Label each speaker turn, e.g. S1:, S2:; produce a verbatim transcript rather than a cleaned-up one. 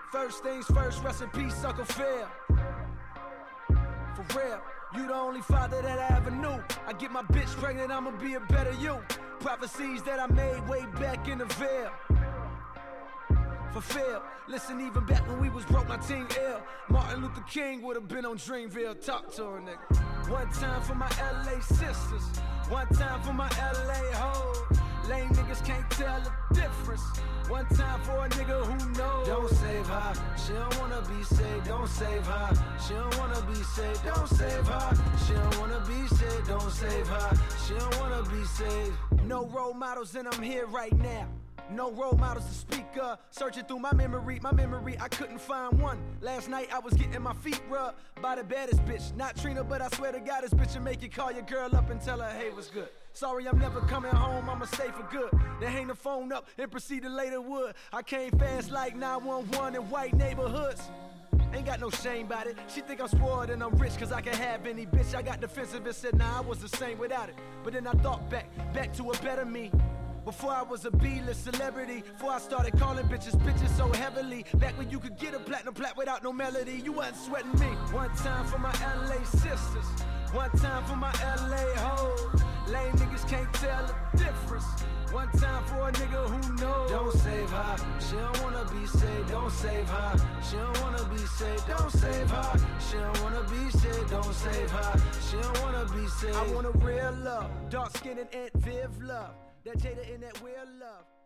S1: First things first, rest in peace, Uncle Phil. For real, you the only father that I ever knew. I get my bitch pregnant, I'ma be a better you. Prophecies that I made way back in the veil. Fulfill. Listen, even back when we was broke, my team ill. Martin Luther King would've been on Dreamville. Talk to her, nigga. One time for my L A sisters. One time for my L A hoes. Lame niggas can't tell the difference. One time for a nigga who knows. Don't save her, she don't wanna be saved. Don't save her, she don't wanna be saved. Don't save her, she don't wanna be saved. Don't save her, she don't wanna be saved. No role models and I'm here right now. No role models to speak of. Searching through my memory, my memory, I couldn't find one. Last night I was getting my feet rubbed by the baddest bitch. Not Trina, but I swear to God this bitch will make you call your girl up and tell her, hey, what's good? Sorry, I'm never coming home, I'ma stay for good. Then hang the phone up and proceed to later wood. I came fast like nine one one in white neighborhoods. Ain't got no shame about it. She think I'm spoiled and I'm rich cause I can have any bitch. I got defensive and said, nah, I was the same without it. But then I thought back, back to a better me. Before I was a B-list celebrity, before I started calling bitches, bitches so heavily. Back when you could get a platinum plat without no melody, you wasn't sweating me. One time for my L A sisters, one time for my L A hoes. Lame niggas can't tell the difference. One time for a nigga who knows. Don't save her, she don't wanna be saved. Don't save her, she don't wanna be saved. Don't save her, she don't wanna be saved. Don't save her, she don't wanna be saved. I want a real love, dark skin and Aunt Viv love. That Jada in that weird love.